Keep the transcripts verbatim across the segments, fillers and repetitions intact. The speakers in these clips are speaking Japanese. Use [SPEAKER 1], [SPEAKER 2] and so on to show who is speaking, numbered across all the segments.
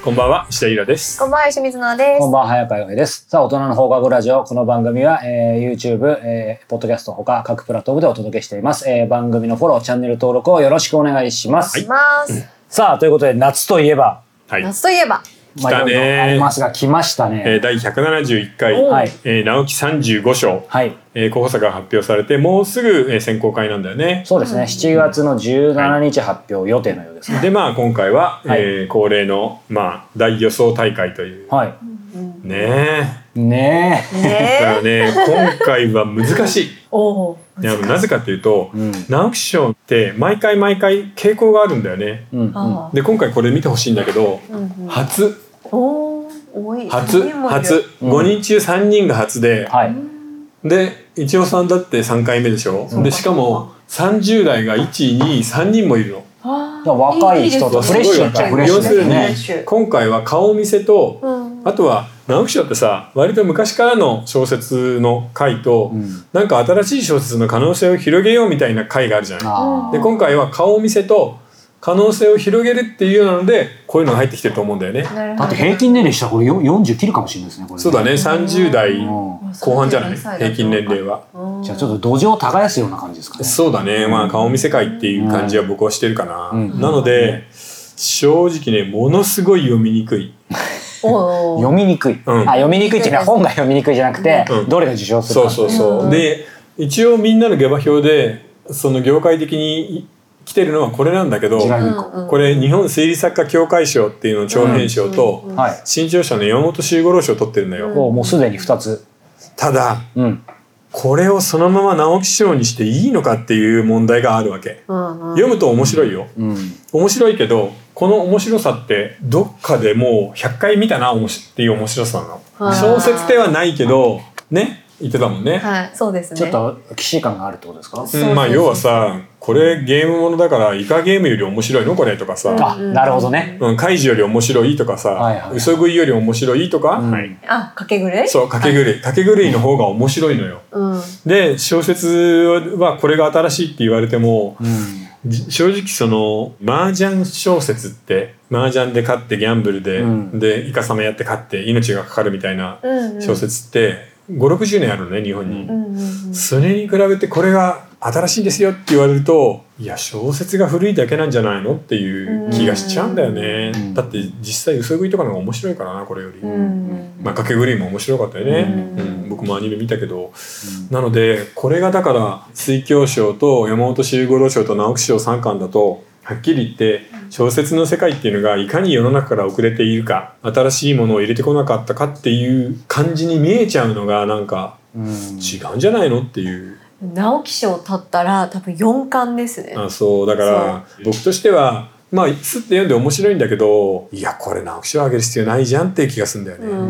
[SPEAKER 1] こんばんは、石田ゆらです。
[SPEAKER 2] こんばんは、吉水奈です。
[SPEAKER 3] こんばんは、早川洋平です。さあ、大人の放課後ラジオ。この番組は、えー、YouTube、えー、ポッドキャストほか各プラットフォームでお届けしています。えー、番組のフォロー、チャンネル登録をよろしくお願いします。
[SPEAKER 2] はい、
[SPEAKER 3] さあ、ということで、夏といえば。
[SPEAKER 2] はい、夏といえば。
[SPEAKER 1] 来たね。
[SPEAKER 3] ありますが、来ましたね。
[SPEAKER 1] えー、だいひゃくななじゅういっかい、はい、えー、直木さんじゅうごしょう、はい、えー、候補作が発表されて、もうすぐ、えー、選考会なんだよね。
[SPEAKER 3] そうですね。しちがつのじゅうしちにち発表予定のようですね。
[SPEAKER 1] で、まあ、今回は、はい、えー、恒例の、まあ、大予想大会という。はい。ねえ。
[SPEAKER 3] ね
[SPEAKER 1] え。だからね、今回は難しい。おいやなぜかというと、うん、直木賞って毎回毎回傾向があるんだよね。うん、で今回これ見てほしいんだけど、うん、初お多い初初ごにんちゅうさんにんが初で、はい、で一応さんだってさんかいめでしょ。でしかもさんじゅう代がいちにさんにんもいるの。
[SPEAKER 3] 若い人とフレッシュなフレッシュですね。
[SPEAKER 1] 要するに今回は顔見せと、うん、あとは直木賞ってさ割と昔からの小説の回と、うん、なんか新しい小説の可能性を広げようみたいな回があるじゃない。で今回は顔見せと可能性を広げるっていうのでこういうのが入ってきてると思うんだよね。
[SPEAKER 3] だって平均年齢したらこれよんじゅう切るかもしれないですね。これね、
[SPEAKER 1] そうだね。さんじゅう代後半じゃない平均年齢は。
[SPEAKER 3] じゃあちょっと土壌を耕すような感じですかね。
[SPEAKER 1] そうだね。まあ顔見せ会っていう感じは僕はしてるかな。うん、なので正直ねものすごい読みにくい。
[SPEAKER 3] 読みにくい、うん、あ読みにくいっていうのは本が読みにくいじゃなくて、うん、どれが受賞するか。
[SPEAKER 1] そうそうそう、うん、で一応みんなの下馬評でその業界的に来てるのはこれなんだけど、これ日本推理作家協会賞っていうの長編賞と新潮社の山本周五郎賞を取ってるんだよ。
[SPEAKER 3] もうすでにふたつ。
[SPEAKER 1] ただ、うん、これをそのまま直木賞にしていいのかっていう問題があるわけ。読むと面白いよ、うん、面白いけどこの面白さってどっかでもうひゃっかい見たなっていう面白さなの。小説ではないけどね言ってたもんね。
[SPEAKER 2] はい、そうですね。
[SPEAKER 3] ちょっと既視感があるってことですか。
[SPEAKER 1] うん、まあ要はさこれゲームものだからイカゲームより面白いのこれとかさ、
[SPEAKER 3] あ、なるほどね。
[SPEAKER 1] うん、怪獣より面白いとかさ、はいはいはい、嘘食いより面白いとか、うん、はい、
[SPEAKER 2] あ、かけ狂い。
[SPEAKER 1] そう、かけ狂い、かけ狂いの方が面白いのよ。うん、で小説はこれが新しいって言われても、うん、正直その麻雀小説って麻雀で勝ってギャンブルで、うん、でイカサマやって勝って命がかかるみたいな小説って、うんうん、ごじゅうろくじゅうねんあるのね日本に、うんうんうん、それに比べてこれが新しいですよって言われるといや小説が古いだけなんじゃないのっていう気がしちゃうんだよね、うん、だって実際嘘食いとかの方が面白いからなこれより、うん、まあかけ狂いも面白かったよね、うんうん、僕もアニメ見たけど、うん、なのでこれがだから水鏡賞と山本周五郎賞と直木賞さんかんだとはっきり言って小説の世界っていうのがいかに世の中から遅れているか新しいものを入れてこなかったかっていう感じに見えちゃうのがなんか違うんじゃないのっていう。
[SPEAKER 2] 直木賞取ったら多分よんかんですね。
[SPEAKER 1] あ、そうだから僕としてはまあスッて読んで面白いんだけどいやこれ直木賞あげる必要ないじゃんっていう気がするんだよね。うん、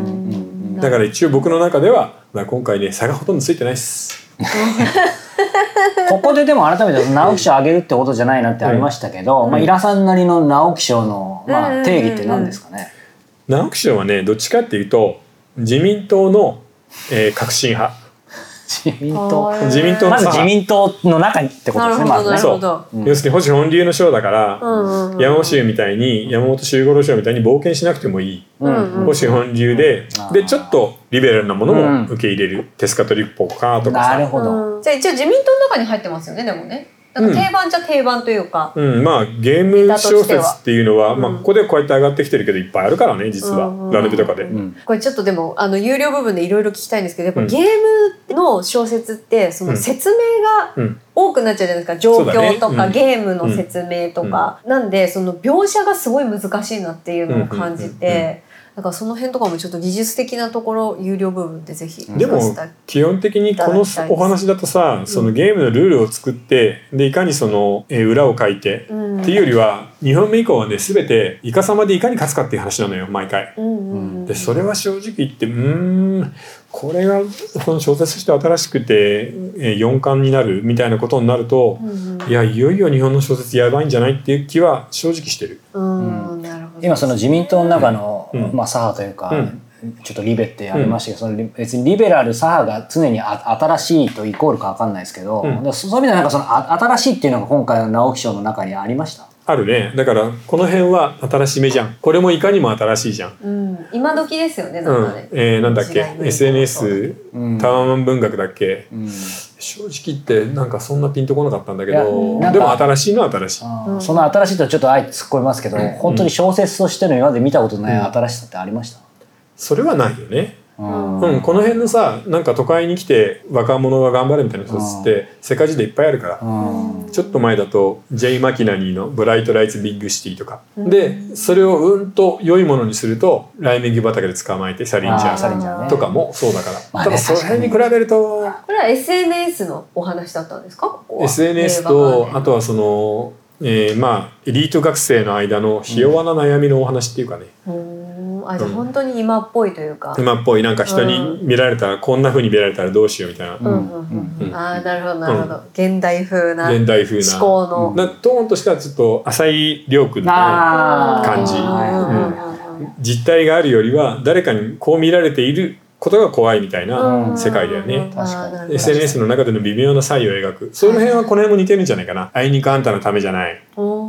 [SPEAKER 1] だから一応僕の中では、まあ、今回ね差がほとんどついてないです。
[SPEAKER 3] ここででも改めて直木賞あげるってことじゃないなってありましたけど、うん、まあ、イラさんなりの直木賞の、まあ、定義って何ですかね。
[SPEAKER 1] 直木賞はねどっちかっていうと自民党の、えー、革新派
[SPEAKER 3] 自民党
[SPEAKER 1] 自民党
[SPEAKER 3] まず自民党の中にってことですね。まずね。
[SPEAKER 1] そう、うん、要するに保守本流の賞だから、うんうん、山本周みたいに山本周五郎賞みたいに冒険しなくてもいい、うんうん、保守本流で、うん、でちょっとリベラルなものも受け入れる、うん、テスカトリッポかとかさ。
[SPEAKER 3] なるほど。
[SPEAKER 2] じゃあ一応自民党の中に入ってますよねでもね。なんか定番じゃ定番というか、
[SPEAKER 1] うんうん、まあゲーム小説っていうのは、まあ、ここでこうやって上がってきてるけどいっぱいあるからね実は、うん、ラノベとかで、うん、
[SPEAKER 2] これちょっとでもあの有料部分でいろいろ聞きたいんですけどやっぱゲームの小説ってその説明が多くなっちゃうじゃないですか、状況とか、ね、ゲームの説明とか、うん、なんでその描写がすごい難しいなっていうのを感じて、うんうんうんうん、だからその辺とかもちょっと技術的なところ有料部分でぜひ
[SPEAKER 1] でも基本的にこのお話だとさ、うん、そのゲームのルールを作ってでいかにその、えー、裏を書いて、うん、っていうよりはにほんめ以降はね全てイカサマでいかに勝つかっていう話なのよ毎回、うんうんうん、でそれは正直言ってうーんこれがこの小説として新しくて、えー、よんかんになるみたいなことになると、うんうん、いやいよいよ日本の小説やばいんじゃないっていう気は正直してる、
[SPEAKER 2] うんうん、なるほど。
[SPEAKER 3] 今その自民党の中の、うんまあ、左派というか、うん、ちょっとリベってありましたけど、うん、その別にリベラル左派が常にあ新しいとイコールか分かんないですけど、うん、そういう意味ではなんかそのあ新しいっていうのが今回の直木賞の中にありました。
[SPEAKER 1] あるね。だからこの辺は新しめじゃん。これもいかにも新しいじゃん。
[SPEAKER 2] うん、今時ですよね。なんかね。
[SPEAKER 1] うん、えー、なんだっけ エスエヌエス、うん、タワマン文学だっけ、うん、正直言ってなんかそんなピンとこなかったんだけど、でも新しいのは新しい。
[SPEAKER 3] うん、その新しいとちょっとあえて突っ込みますけど、うん、本当に小説としての今まで見たことない新しさってありました？うん、
[SPEAKER 1] それはないよね。うんうん、この辺のさなんか都会に来て若者が頑張るみたいな小説って世界中でいっぱいあるから、うん、ちょっと前だとジェイ・マキナニーの「ブライト・ライツ・ビッグ・シティ」とか、うん、でそれをうんと良いものにするとライ麦畑で捕まえてサリンジャーとかもそうだから、まあね、ただその辺に比べると
[SPEAKER 2] これは エスエヌエス のお話だったんですか？ここは
[SPEAKER 1] エスエヌエス とあとはその、えー、まあエリート学生の間のひ弱な悩みのお話っていうかね、
[SPEAKER 2] うんあじゃあ本当に今っぽいというか、
[SPEAKER 1] うん、今っぽいなんか人に見られたら、うん、こんな風に見られたらどうしようみたいな、うん
[SPEAKER 2] うんうん、ああなるほどなるほど、うん、現代風な
[SPEAKER 1] 現代風な
[SPEAKER 2] 思考の、
[SPEAKER 1] うん、なトーンとしてはちょっと浅井亮君の感じ、うん、実態があるよりは誰かにこう見られていることが怖いみたいな世界だよね。確かに エスエヌエス の中での微妙な差異を描くその辺はこの辺も似てるんじゃないかな。あいにくあんたのためじゃない。うん、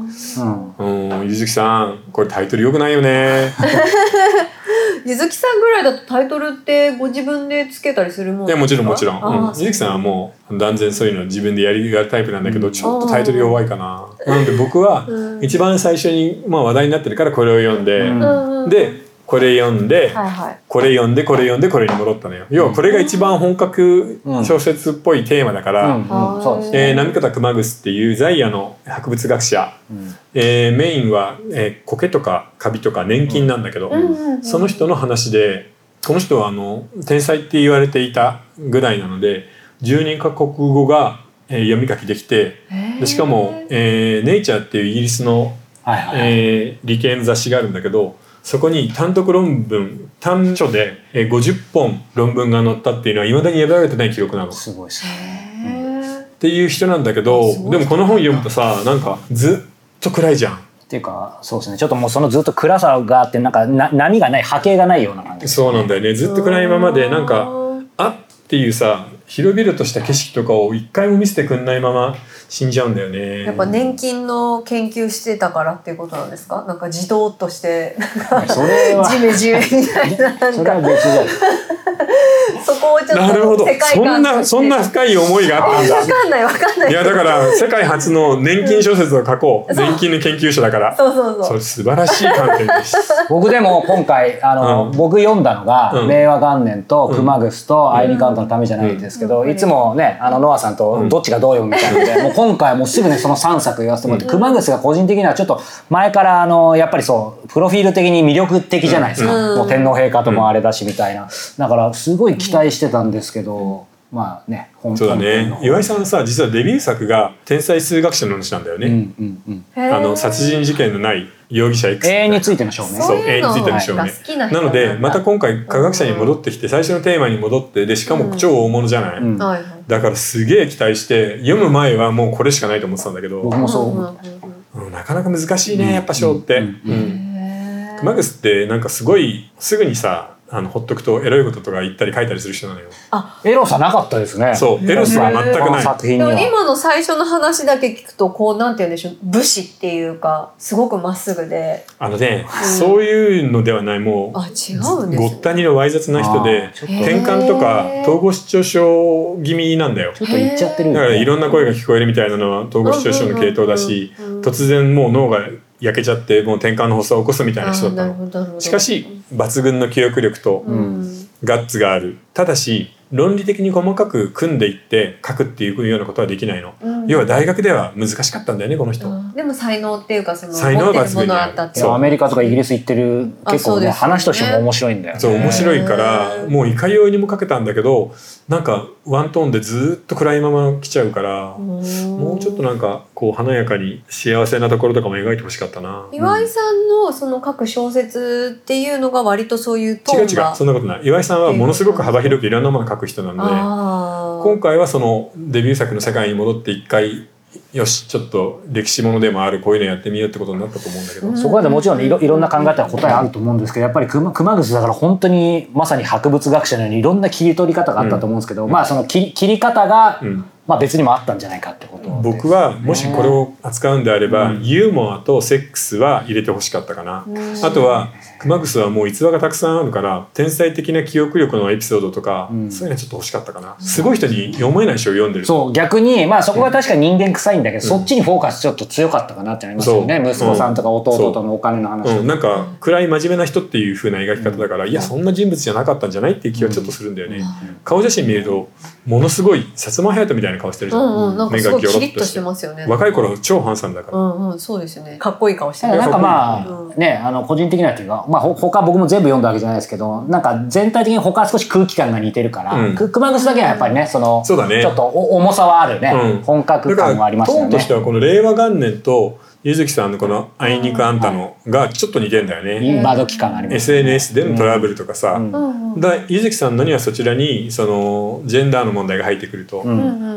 [SPEAKER 1] ゆずきさんこれタイトル良くないよね。
[SPEAKER 2] ゆずきさんぐらいだとタイトルってご自分でつけたりするもんですか？
[SPEAKER 1] いやもちろんもちろん、うん、ゆずきさんはもう断然そういうの自分でやりやるタイプなんだけど、うん、ちょっとタイトル弱いかな。なので僕は一番最初に、まあ、話題になってるからこれを読んで、うん、でこれ読んで、はいはい、これ読んでこれ読んでこれに戻ったのよ。要はこれが一番本格小説っぽいテーマだから行方熊楠っていう在野の博物学者、うんえー、メインは、えー、苔とかカビとか年金なんだけど、うん、その人の話でこの人はあの天才って言われていたぐらいなのでじゅうにカ国語が、えー、読み書きできてでしかも、えー、ネイチャーっていうイギリスの、はいはいえー、理系の雑誌があるんだけどそこに単独論文単著でごじゅっぽん論文が載ったっていうのは未だに破られてない記録なの。
[SPEAKER 3] すごいです
[SPEAKER 1] ね。っていう人なんだけどでもこの本読むとさなんかずっと暗いじゃん。
[SPEAKER 3] っていうかそうですねちょっともうそのずっと暗さがあってなんかな波がない波形がないような感じ。
[SPEAKER 1] そうなんだよね。ずっと暗いままでなんかあっていうさ広々とした景色とかを一回も見せてくんないまま死んじゃうんだよね。
[SPEAKER 2] やっぱ年金の研究してたからっていうことなんですか？なんか自動としてなんかそれはジメジメみたいななんかそれは別じゃないそこをちょっと
[SPEAKER 1] なるほど世界観そんなそんな深い思いがあったんだ。
[SPEAKER 2] 分かんない分かんない。
[SPEAKER 1] いやだから世界初の年金小説を書こう。年金の研究者だから。
[SPEAKER 2] そうそうそう。
[SPEAKER 1] それ素晴らしい観点です。
[SPEAKER 3] 僕でも今回あの、うん、僕読んだのが、うん、令和元年と熊楠とあいにくあんたのためじゃないですけど、うん、いつもねあのノアさんとどっちがどう読むみたいなので、うん、もう今回もうすぐねそのさんさく言わせてもらって、うん、熊楠が個人的にはちょっと前からあのやっぱりそうプロフィール的に魅力的じゃないですか、うん、もう天皇陛下ともあれだしみたいなだからすごい期待してたんですけど、うん、まあね
[SPEAKER 1] 本当だね。岩井さんさ実はデビュー作が天才数学者の話なんだよね、うんうんうん、あの殺人事件のない容疑者 X
[SPEAKER 3] 永遠についての証明
[SPEAKER 1] そう永遠についての証明、はい、なのでまた今回科学者に戻ってきて最初のテーマに戻ってでしかも超大物じゃない、うん、だからすげえ期待して読む前はもうこれしかないと思ってたんだけど
[SPEAKER 3] 僕もそう思った、
[SPEAKER 1] うん、なかなか難しいねやっぱ賞って、うんうんうん、熊楠ってなんかすごいすぐにさあのほっとくとエロいこととか言ったり書いたりする人なのよ。
[SPEAKER 3] あ、エロさなかったですね。
[SPEAKER 1] そうエロさは全くない。作
[SPEAKER 2] 品にはでも今の最初の話だけ聞くとこうなんて言うんでしょう武士っていうかすごくまっすぐで
[SPEAKER 1] あのね、うん、そういうのではないもう
[SPEAKER 2] あ違うんです、ね、
[SPEAKER 1] ごったにのわい雑な人で転換とか統合失調症気味なんだよ。
[SPEAKER 3] ちょっと言っちゃってる、ね、
[SPEAKER 1] だからいろんな声が聞こえるみたいなのは統合失調症の系統だし、突然もう脳が焼けちゃってもう転換の発作を起こすみたいな人だったの。しかし抜群の記憶力とガッツがある。ただし論理的に細かく組んでいって書くっていうようなことはできないの、うん、要は大学では難しかったんだよねこの人、うん、
[SPEAKER 2] でも才能っていうかその
[SPEAKER 1] 才能は抜群にあ
[SPEAKER 3] ったってそうアメリカとかイギリス行ってる結構ね話としても面白いんだよね。
[SPEAKER 1] そう面白いからもういかようにも書けたんだけどなんかワントーンでずっと暗いまま来ちゃうからもうちょっとなんかこう華やかに幸せなところとかも描いてほしかったな。
[SPEAKER 2] 岩井さんのその書く小説っていうのが割とそういうトーンが
[SPEAKER 1] 違う違うそんなことない。岩井さんはものすごく幅広くいろんなものを書く人なんで今回はそのデビュー作の世界に戻って一回よしちょっと歴史ものでもあるこういうのやってみようってことになったと思うんだけど、うん、
[SPEAKER 3] そこまでもちろんい ろ, いろんな考えた答えあると思うんですけどやっぱり熊楠だから本当にまさに博物学者のようにいろんな切り取り方があったと思うんですけど、うん、まあその切り、切り方が、うんまあ、別にもあったんじゃないかってこと
[SPEAKER 1] 僕はもしこれを扱うんであれば、うん、ユーモアとセックスは入れてほしかったかな、うん、あとはクマグスはもう逸話がたくさんあるから天才的な記憶力のエピソードとか、うん、そういうのはちょっと欲しかったかな。すごい人に読めない人を読んでる。
[SPEAKER 3] そう逆にまあそこは確かに人間臭いんだけど、うん、そっちにフォーカスちょっと強かったかなってありますよね、息子さんとか弟とのお金の話、
[SPEAKER 1] うんうん、なんか暗い真面目な人っていう風な描き方だから、うん、いやそんな人物じゃなかったんじゃないっていう気はちょっとするんだよね、うん、顔写真見るとものすごい薩摩隼人みたいな顔してるじゃん、
[SPEAKER 2] うんうん、なんかすごいキリッとしてますよね。
[SPEAKER 1] 若い頃超ハンサムだから、
[SPEAKER 2] うんうん、そうですよね。かっこいい顔してる。
[SPEAKER 3] なんかまあ、うん、ねあの個人的なっていうか、まあ他僕も全部読んだわけじゃないですけど、なんか全体的に他は少し空気感が似てるから、うん、クマグスだけはやっぱりねそのそうだねちょっと重さはあるね、うん、本格感もありますよね。
[SPEAKER 1] トーンとしてはこの令和元年とゆずきさんのこのあいにくあんたのがちょっと似てんだよね。
[SPEAKER 3] 今時感ありますね。
[SPEAKER 1] エスエヌエス でのトラブルとかさ、うん、だゆずきさんのにはそちらにそのジェンダーの問題が入ってくると、うん、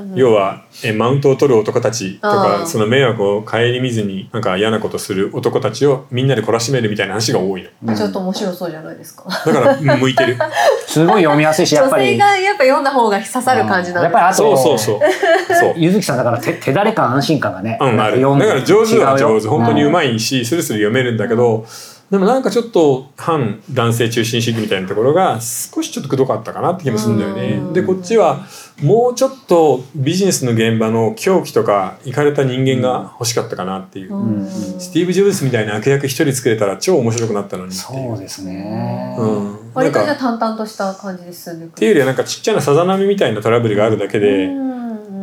[SPEAKER 1] 要はえマウントを取る男たちとかその迷惑を顧みずになんか嫌なことする男たちをみんなで懲らしめるみたいな話が多いの、
[SPEAKER 2] うん、ちょっと面白そうじゃないですか。
[SPEAKER 1] だから向いてる。
[SPEAKER 3] すごい読みやすいしやっぱり
[SPEAKER 2] 女性がやっぱ読んだ方が刺さる感じなんです。
[SPEAKER 3] やっぱりあと
[SPEAKER 1] そうそうそう
[SPEAKER 3] そうゆずきさんだから手手だれ感安心感がね、
[SPEAKER 1] うん、ある。だから上手は上手本当にうまいしスルスル読めるんだけど、でもなんかちょっと反男性中心主義みたいなところが少しちょっとくどかったかなって気もするんだよね。でこっちはもうちょっとビジネスの現場の狂気とかイかれた人間が欲しかったかなっていう、うん、スティーブ・ジョブズみたいな悪役一人作れたら超面白くなったのにっていう。
[SPEAKER 3] そうですね、
[SPEAKER 1] うん、
[SPEAKER 2] 割とじゃあ淡々とした感じで進んでいく
[SPEAKER 1] っていうよりはなんかちっちゃなさざ波みたいなトラブルがあるだけで、うん、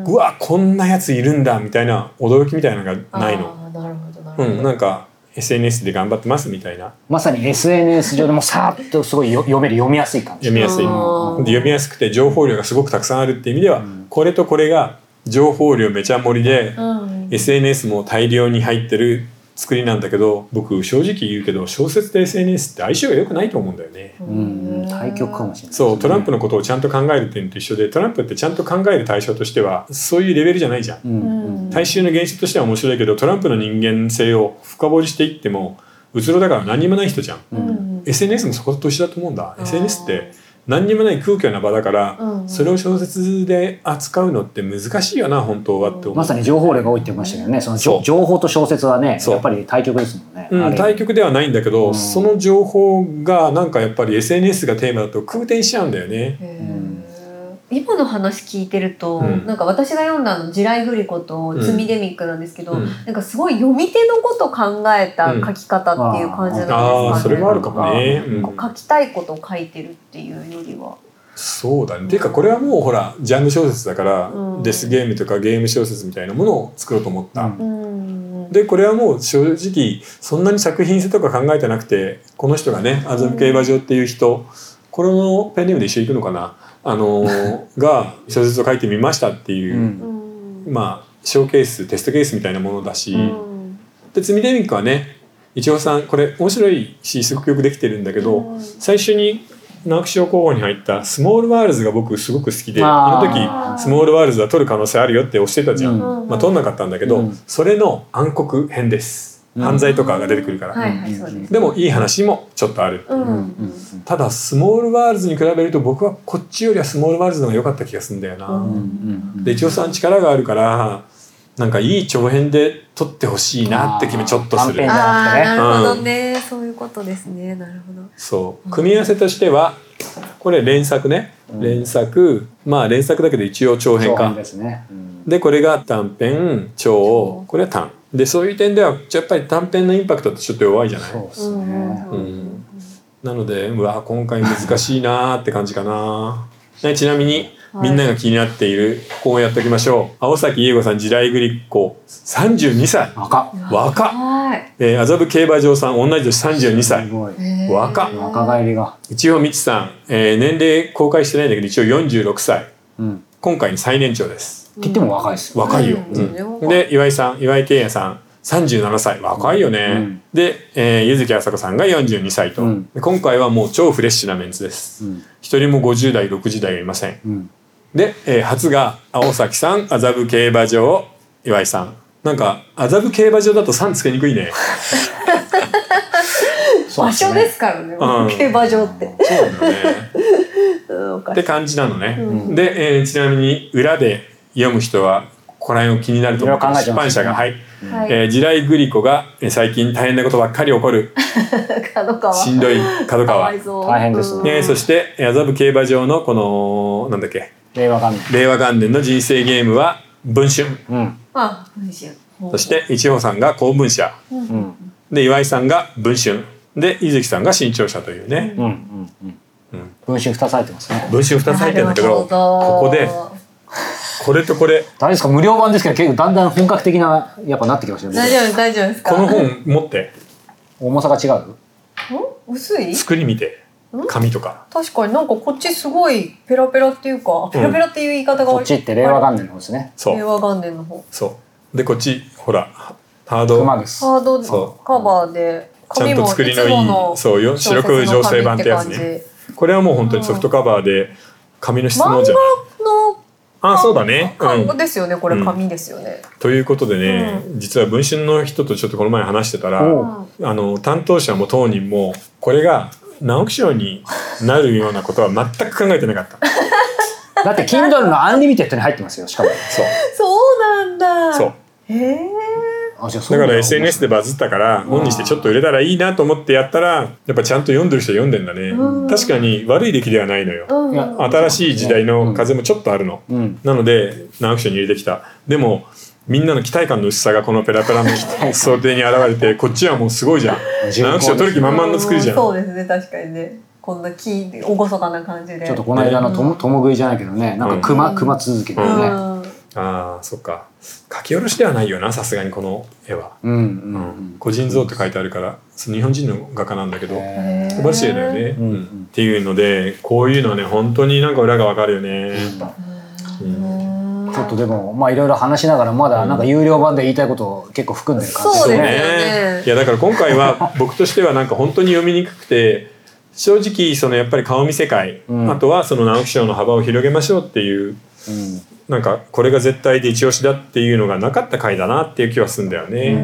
[SPEAKER 1] うわこんなやついるんだみたいな驚きみたいなのがないの。
[SPEAKER 2] あなるほどなるほど、
[SPEAKER 1] うん、なんかエスエヌエス で頑張ってますみたいな、
[SPEAKER 3] まさに エスエヌエス 上でもさーっとすごい読める読みやすい感じ。
[SPEAKER 1] 読みやすい、うん、で読みやすくて情報量がすごくたくさんあるっていう意味では、うん、これとこれが情報量めちゃ盛りで、うん、エスエヌエス も大量に入ってる作りなんだけど、僕正直言うけど小説と エスエヌエス って相性が良くないと思うんだよね。
[SPEAKER 3] うん、対極かもしれない、ね、
[SPEAKER 1] そうトランプのことをちゃんと考えるっていうのと一緒で、トランプってちゃんと考える対象としてはそういうレベルじゃないじゃん、うん、大衆の現象としては面白いけどトランプの人間性を深掘りしていってもうつろだから何にもない人じゃん、うん、エスエヌエス もそこと一緒だと思うんだ。 エスエヌエス って何にもない空虚な場だから、うんうん、それを小説で扱うのって難しいよな本当はって思う。
[SPEAKER 3] まさに情報量が多いって言いましたけどね、その情報と小説はねやっぱり対極ですもんね、
[SPEAKER 1] うん、対極ではないんだけど、うん、その情報がなんかやっぱり エスエヌエス がテーマだと空転しちゃうんだよね。
[SPEAKER 2] 今の話聞いてると、うん、なんか私が読んだの地雷グリコとツミデミックなんですけど、うん、なんかすごい読み手のこと考えた書き方っていう感じなんですかね、うん、あ
[SPEAKER 1] あそれもあるかもね、
[SPEAKER 2] うん、書きたいことを書いてるっていうよりは
[SPEAKER 1] そうだね、うん、ていうかこれはもうほらジャンル小説だから、うん、デスゲームとかゲーム小説みたいなものを作ろうと思った、うん、でこれはもう正直そんなに作品性とか考えてなくて、この人がね麻布競馬場っていう人、これのペンネームで一緒に行くのかなあのー、が小説を書いてみましたっていう、うん、まあショーケーステストケースみたいなものだし、うん、でツミデミックはね一応さんこれ面白いしすごくよくできてるんだけど、うん、最初に直木賞候補に入ったスモールワールズが僕すごく好きで、あの時スモールワールズは取る可能性あるよって押してたじゃん、うん、まあ取んなかったんだけど、うん、それの暗黒編です。犯罪とかが出てくるから、はいはい、でもいい話もちょっとある、うん、ただスモールワールズに比べると僕はこっちよりはスモールワールズの方が良かった気がするんだよな、うん、で一応さん力があるからなんかいい長編で撮ってほしいなって気もちょっとする。
[SPEAKER 2] ああなるほどね、うん、そういうことですね。なるほど。
[SPEAKER 1] そう組み合わせとしてはこれ連作ね、うん、連作まあ連作だけど一応長編か
[SPEAKER 3] 長編ですね、うん、
[SPEAKER 1] でこれが短編長これは短で、そういう点ではやっぱり短編のインパクトってちょっと弱いじゃない。
[SPEAKER 3] そうですね、
[SPEAKER 1] うん、なのでうわ今回難しいなって感じかな。ちなみにみんなが気になっているこうやっておきましょう。青崎優子さん地雷グリコさんじゅうにさい
[SPEAKER 3] 若
[SPEAKER 1] 若えー、麻布競馬場さん同じ年さんじゅうにさい若
[SPEAKER 3] 若返りが
[SPEAKER 1] 一応みちさん、えー、年齢公開してないんだけど一応よんじゅうろくさい、うん、今回最年長です。
[SPEAKER 3] って言っても若いです
[SPEAKER 1] よ。若いよ、うん、で岩井さん岩井圭也さんさんじゅうななさい若いよね、うん、で、えー、柚木麻子さんがよんじゅうにさいと、うん、今回はもう超フレッシュなメンツです、うん、一人もごじゅう代ろくじゅう代はいません、うん、で、えー、初が青崎さん麻布競馬場岩井さん。なんか麻布競馬場だとさんつけにくいね
[SPEAKER 2] 場所ですからね、うん、競馬場って
[SPEAKER 1] そうだねって感じなのね、うん、で、えー、ちなみに裏で読む人はここら辺を気になると思う出版社が、はい、
[SPEAKER 2] はい、
[SPEAKER 1] えー、地雷グリコが最近大変なことばっかり起こる
[SPEAKER 2] 角川
[SPEAKER 1] しんどい角川
[SPEAKER 3] 大変ですね、
[SPEAKER 1] ね、そして麻布競馬場のこのなんだっけ
[SPEAKER 3] 令和元年
[SPEAKER 1] 令和元年の人生ゲームは文春、
[SPEAKER 3] うん、
[SPEAKER 2] あ文春、
[SPEAKER 1] そして一穂さんが公文社、うん、で岩井さんが文春で伊月さんが新潮社というね、うんうん
[SPEAKER 3] うんうん、文春ふたつ入ってますね。
[SPEAKER 1] 文春ふたつ入ってるんだけど、ここでこれとこれ
[SPEAKER 3] 大丈夫ですか、無料版ですけど結構だんだん本格的なやっぱなってきましたよ。
[SPEAKER 2] 大丈夫大丈夫ですか。
[SPEAKER 1] この本持って
[SPEAKER 3] 重さが違う。
[SPEAKER 2] 薄い
[SPEAKER 1] 作り見て紙とか
[SPEAKER 2] 確かになんかこっちすごいペラペラっていうか、ペラペラっていう言い方が、
[SPEAKER 3] こっちって令和元年の方ですね。
[SPEAKER 1] そう
[SPEAKER 2] 令和元年の方
[SPEAKER 1] そうで、こっちほらハード
[SPEAKER 3] 熊楠
[SPEAKER 2] ハードカバーで紙も
[SPEAKER 1] ちゃんと作りのいいそうよ白黒情勢版ってやつね。これはもう本当にソフトカバーで紙の質問じゃない。
[SPEAKER 2] 漫画の
[SPEAKER 1] あ、そうだね。
[SPEAKER 2] うん、ですよね。これ紙ですよね。
[SPEAKER 1] うん、ということでね、うん、実は文春の人とちょっとこの前話してたら、うん、あの担当者も当人もこれが直木賞になるようなことは全く考えてなかった。
[SPEAKER 3] だって Kindle のアンリミテッドに入ってますよ。しかも。そう。
[SPEAKER 2] そうなんだ。
[SPEAKER 1] そう。
[SPEAKER 2] へえ。
[SPEAKER 3] だ
[SPEAKER 1] から エスエヌエス でバズったから本にしてちょっと売れたらいいなと思ってやったらやっぱちゃんと読んでる人は読んでんだね、うん、確かに悪い出来ではないのよ、うん、新しい時代の風もちょっとあるの、うん、なので直木賞に入れてきた。でもみんなの期待感の薄さがこにペラペラの想定に現れてこっちはもうすごいじゃん。直木賞取る気満々の作りじゃん、
[SPEAKER 2] うん、そうですね確かにね。こんなき厳かな感じで
[SPEAKER 3] ちょっとこの間のとも共食いじゃないけどね、なんか熊、うん、熊続きでね、うん、
[SPEAKER 1] ああそっか書き下ろしではないよなさすがにこの絵は、うんうんうん、個人像って書いてあるからその日本人の画家なんだけど素晴らしい絵だよね、うんうん、っていうのでこういうのはね本当になんか裏がわかるよね、うんうん、
[SPEAKER 3] ちょっとでもまあいろいろ話しながらまだなんか有料版で言いたいことを結構含んでる感じ
[SPEAKER 2] ですね。そう
[SPEAKER 1] ですね。いやだから今回は僕としてはなんか本当に読みにくくて正直そのやっぱり顔見世界、うん、あとはその直木賞の幅を広げましょうっていう、うん、なんかこれが絶対で一押しだっていうのがなかった回だなっていう気はするんだよね、うんうん、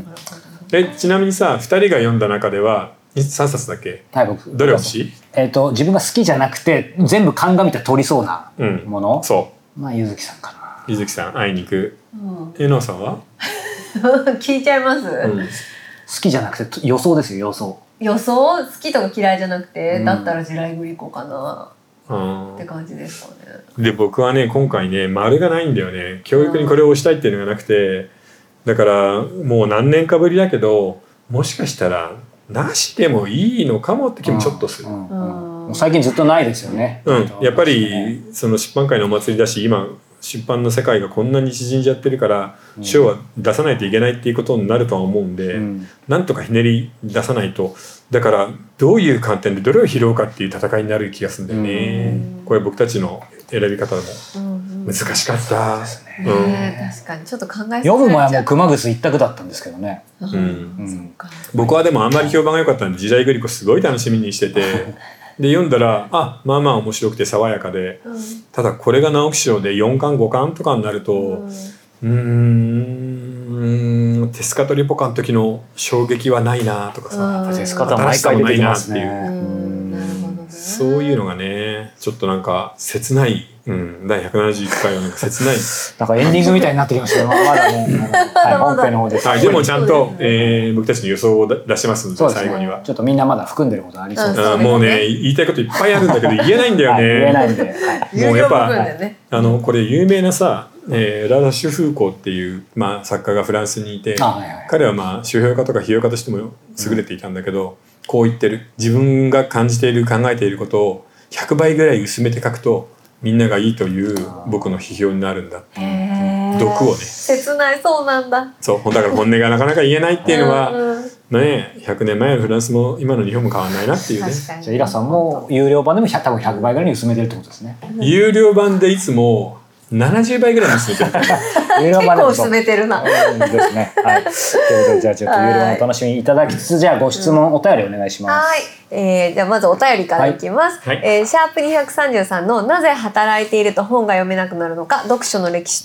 [SPEAKER 1] でちなみにさふたりが読んだ中ではさんさつだっけ、
[SPEAKER 3] はい、僕
[SPEAKER 1] どれ欲しい？
[SPEAKER 3] えーと、自分が好きじゃなくて全部鑑みたら取りそうなもの、うん、
[SPEAKER 1] そう
[SPEAKER 3] まあ柚月さんかな。
[SPEAKER 1] 柚月さん会いに行く、うん、えのさんは
[SPEAKER 2] 聞いちゃいます、うん、
[SPEAKER 3] 好きじゃなくて予想ですよ。予想
[SPEAKER 2] 予想好きとか嫌いじゃなくて、うん、だったら地雷グリコかなって感じですかね。
[SPEAKER 1] で僕はね今回ね丸がないんだよね。教育にこれを押したいっていうのがなくて、だからもう何年かぶりだけどもしかしたらなしでもいいのかもって気もちょっとする、うん
[SPEAKER 3] うんうん、最近ずっとないですよね、
[SPEAKER 1] うん、やっぱりその出版界のお祭りだし今出版の世界がこんなに縮んじゃってるから賞は出さないといけないっていうことになるとは思うんで、うん、なんとかひねり出さないと。だからどういう観点でどれを拾うかっていう戦いになる気がするんだよね、うん、これ僕たちの選び方でも難しかった、うんですね、
[SPEAKER 2] うん、確かにちょっと考え
[SPEAKER 3] 読む前はもう熊楠一択だったんですけどね、
[SPEAKER 1] うんうん、僕はでもあんまり評判が良かったんで時代グリコすごい楽しみにしててで読んだらあまあまあ面白くて爽やかで、うん、ただこれが直木賞でよんかんごかんとかになるとうーんテスカとリポカの時の衝撃はないなとかさ、
[SPEAKER 3] テスカとは毎回出てきますね。
[SPEAKER 1] そういうのがねちょっとなんか切ない、うん、だいひゃくななじゅういっかいはなんか切ない
[SPEAKER 3] なんかエンディングみたいになってきましたけどまだね、はい、本編の方です、
[SPEAKER 1] はい、でもちゃんと、えー、僕たちの予想を出しますの で, で、ね、最後には
[SPEAKER 3] ちょっとみんなまだ含んでることありそうです、
[SPEAKER 1] うん、もうね言いたいこといっぱいあるんだけど言えないんだよね、はい、
[SPEAKER 3] 言えないんで、はい、
[SPEAKER 1] もうやっぱ、はい、あのこれ有名なさえー、ラダ・シュフーコーっていう、まあ、作家がフランスにいて、はいはい、彼はまあ書評家とか批評家としても優れていたんだけど、うん、こう言ってる。自分が感じている考えていることをひゃくばいぐらい薄めて書くとみんながいいという僕の批評になるんだって。毒をね
[SPEAKER 2] 切ない。そうなんだ。
[SPEAKER 1] そうだから本音がなかなか言えないっていうのは、うん、ねひゃくねんまえのフランスも今の日本も変わらないなっていうね。
[SPEAKER 3] じゃあイラさんも有料版でも多分ひゃくばいぐらいに薄めてるってことですね。
[SPEAKER 1] 有料版でいつもななじゅうばいぐらいに薄めてる結
[SPEAKER 2] 構薄めてるな
[SPEAKER 3] ですね、はい、ということでじゃあちょっと有料版お楽しみいただきつつじゃあご質問お便りお願いします。
[SPEAKER 2] はい、えー、じゃあまずお便りからいきます、はいえー、シャープにひゃくさんじゅうさんのなぜ働いていると本が読めなくなるのか読書の歴史と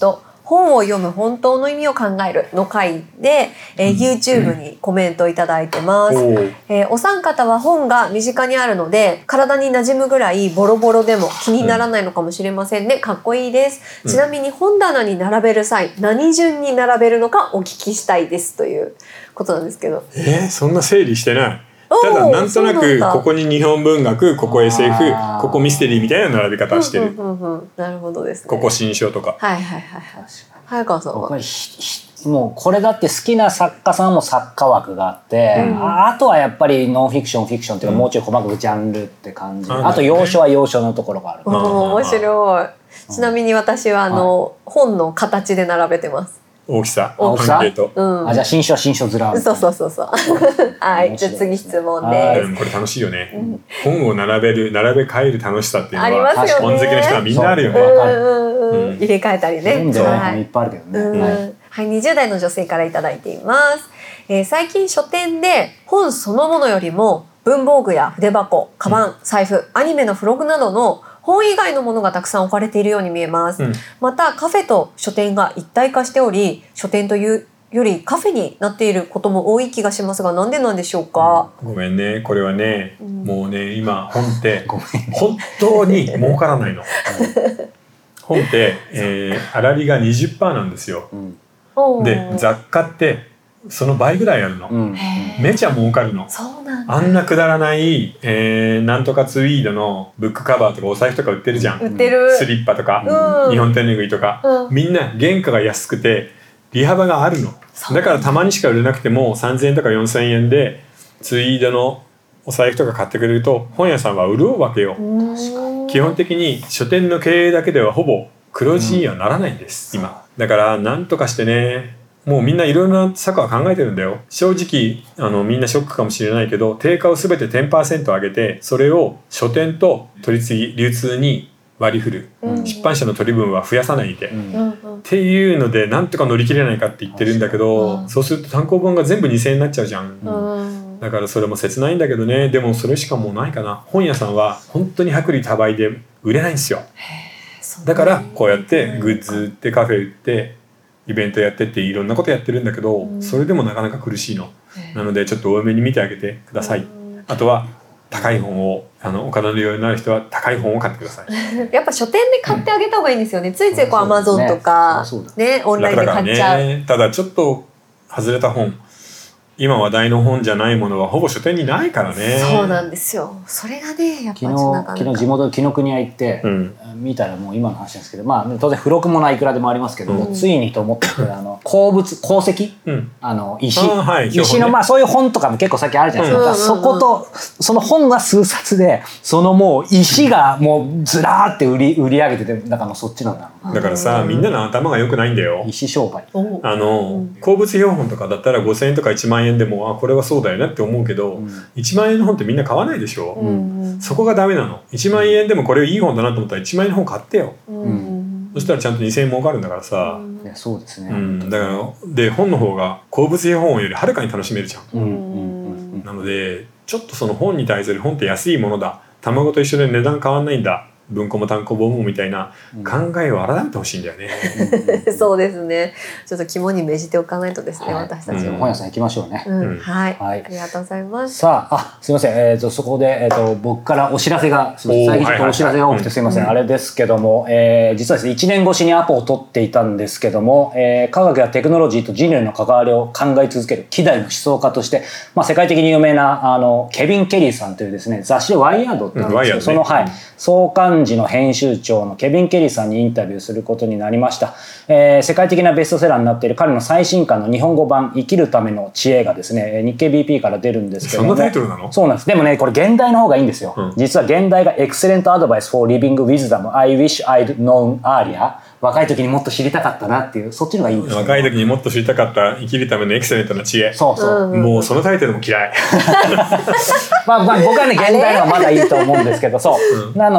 [SPEAKER 2] 本を読む本当の意味を考えるの回で、えー、YouTube にコメントいただいてます、えー、お三方は本が身近にあるので体に馴染むぐらいボロボロでも気にならないのかもしれませんね。かっこいいです、うん、ちなみに本棚に並べる際何順に並べるのかお聞きしたいですということなんですけど。
[SPEAKER 1] えー、そんな整理してない。ただなんとなくここに日本文学、ここ エスエフ、ここミステリーみたいな並び方してる、
[SPEAKER 2] うんうんうんうん、なるほどですね。
[SPEAKER 1] ここ新書とか。
[SPEAKER 2] はいはいはいはい。早川さんは
[SPEAKER 3] もうこれだって好きな作家さんも作家枠があって、うん、あ, あとはやっぱりノンフィクションフィクションっていうか、うん、もうちょい細かくジャンルって感じ、うん、あと要所は要所のところがある、
[SPEAKER 2] うん、面白い。ちなみに私はあの、はい、本の形で並べてます。
[SPEAKER 1] 大きさ、
[SPEAKER 3] 大きさ、
[SPEAKER 2] うん、
[SPEAKER 3] あ、じゃあ新書は新書ずら。
[SPEAKER 2] そうそうそうそう。はい、じゃあ次質問です。
[SPEAKER 1] これ楽しいよね。うん、本を並べる、並べ替える楽しさっていうのは、
[SPEAKER 2] ありますよね。
[SPEAKER 1] 本好きの人はみんなあるよね。
[SPEAKER 2] うんうん、入れ替えたりね。
[SPEAKER 3] 本ではいっぱいあるけどね。
[SPEAKER 2] はい、はい、にじゅう代の女性からいただいています。えー、最近書店で本そのものよりも文房具や筆箱、カバン、財布、アニメの付録などの本以外のものがたくさん置かれているように見えます、うん、またカフェと書店が一体化しており書店というよりカフェになっていることも多い気がしますがなんでなんでしょうか。
[SPEAKER 1] ごめんね、これはね、うん、もうね今本って本当に儲からないの本って、えー、粗利が にじゅっパーセント なんですよ、うん、で雑貨ってその倍ぐらいあるの、うん、めちゃ儲かるの。
[SPEAKER 2] そうなんだ。
[SPEAKER 1] あんなくだらない、えー、なんとかツイードのブックカバーとかお財布とか売ってるじゃん。
[SPEAKER 2] 売ってる。
[SPEAKER 1] スリッパとか、うん、日本手ぬぐいとか、うん、みんな原価が安くて利幅があるの。だからたまにしか売れなくてもさんぜんえんとかよんせんえんでツイードのお財布とか買ってくれると本屋さんは潤うわけよ。基本的に書店の経営だけではほぼ黒字にはならないんです、うん、今。だからなんとかしてね、もうみんないろいろな策は考えてるんだよ。正直あのみんなショックかもしれないけど定価を全て じゅっパーセント 上げてそれを書店と取り次ぎ流通に割り振る、うん、出版社の取り分は増やさないで、うん、っていうのでなんとか乗り切れないかって言ってるんだけど、うん、そうすると単行本が全部にせんえんになっちゃうじゃん、うん、だからそれも切ないんだけどね。でもそれしかもうないかな。本屋さんは本当に薄利多売で売れないんですよ。だからこうやってグッズ売ってカフェ売ってイベントやってっていろんなことやってるんだけど、うん、それでもなかなか苦しいの、えー、なのでちょっと多めに見てあげてください、うん、あとは高い本をあのお金の余裕のある人は高い本を買ってください
[SPEAKER 2] やっぱ書店で買ってあげた方がいいんですよね、うん、ついついこう Amazon とか、ねね、オンラインで買っちゃう、ね、
[SPEAKER 1] ただちょっと外れた本今話題の本じゃないものはほぼ書店にないからね。
[SPEAKER 2] そうなんですよ。それがねやっぱりなかなか
[SPEAKER 3] 昨日地元の紀ノ国屋行って、うん、見たらもう今の話なんですけど、まあ当然付録もないくらでもありますけど、うん、ついにと思ってあの鉱物鉱石、うん、あの石、はい、石の、ね、まあそういう本とかも結構さっきあるじゃないですか、うん、そことその本が数冊でそのもう石がもうずらーって売り売り上げてて、だからそっちなんだろう。
[SPEAKER 1] だからさ、みんなの頭が良くないんだよ。
[SPEAKER 3] 石商売。
[SPEAKER 1] あの鉱物標本とかだったらごせんえんとかいちまんえんでもあこれはそうだよねって思うけど、うん、いちまんえんの本ってみんな買わないでしょ、うん、そこがダメなの。いちまんえんでもこれいい本だなと思ったらいちまんえんの本買ってよ、うん、そしたらちゃんとにせんえん儲かるんだからさ、
[SPEAKER 3] うん、いやそうですね、
[SPEAKER 1] うん、だからで本の方が鉱物標本よりはるかに楽しめるじゃん、うんうん、なのでちょっとその本に対する本って安いものだ、卵と一緒で値段変わんないんだ、文庫も単行本もみたいな考えを改めてほしいんだよね、
[SPEAKER 2] うん、そうですね。ちょっと肝に銘じておかないとですね、はい、私たちも、
[SPEAKER 3] うん、本屋さん行きましょうね、
[SPEAKER 2] うん、はい、はい、ありがとうございます。
[SPEAKER 3] さあ、あすいません、えー、とそこで、えー、と僕からお知らせがすみません、最近ちょっとお知らせが多くてすいません、あれですけども、えー、実はですねいちねん越しにアポを取っていたんですけども、えー、科学やテクノロジーと人類の関わりを考え続ける希代の思想家として、まあ、世界的に有名なあのケビン・ケリーさんというですね雑誌ワイヤードってあるんですけど、うん、その、はい、創刊時の編集長のケビン・ケリーさんにインタビューすることになりました、えー、世界的なベストセラーになっている彼の最新刊の日本語版生きるための知恵がですね日経 ビーピー から出るんですけども、
[SPEAKER 1] そんなタイトルなの？
[SPEAKER 3] そうなんです。でもねこれ現代の方がいいんですよ、うん、実は現代が Excellent Advice for Living Wisdom I wish I'd known earlier、 若い時にもっと知りたかったなっていう、そっちのがいいんですよ、ね、
[SPEAKER 1] 若い時にもっと知りたかった生きるためのエクセレントな知恵。
[SPEAKER 3] そうそう、
[SPEAKER 1] うん、もうそのタイトルも嫌い
[SPEAKER 3] まあ、まあ僕はね現代のはまだいいと思うんですけどそう、うん、なので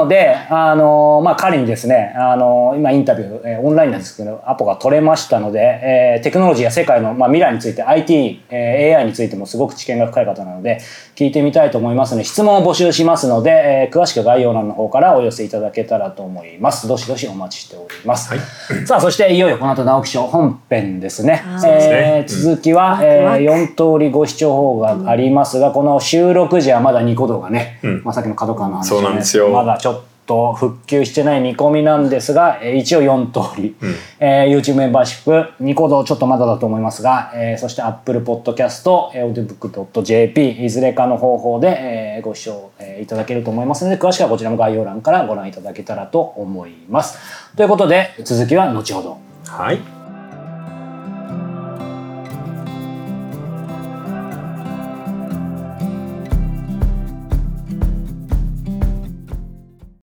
[SPEAKER 3] あのまあ、仮にですね、あの今インタビュー、えー、オンラインなんですけどアポが取れましたので、えー、テクノロジーや世界の、まあ、未来について アイティー、えー、エーアイ についてもすごく知見が深い方なので聞いてみたいと思いますので質問を募集しますので、えー、詳しく概要欄の方からお寄せいただけたらと思います。どしどしお待ちしております、はい、さあそしていよいよこの後直木賞本編ですね、えー、続きは、えー、よん通りご視聴方がありますが、うん、この収録時はまだニコ動がね、うんまあ、さっきの角川の話、ね、
[SPEAKER 1] そうなんですよ。
[SPEAKER 3] まだちょっと復旧してない見込みなんですが、えー、一応よん通り、うんえー、YouTube メンバーシップニコ動ちょっとまだだと思いますが、えー、そして Apple Podcast、オーディオブックドットジェーピー いずれかの方法で、えー、ご視聴、えー、いただけると思いますので詳しくはこちらも概要欄からご覧いただけたらと思います。ということで続きは後ほど。
[SPEAKER 1] はい。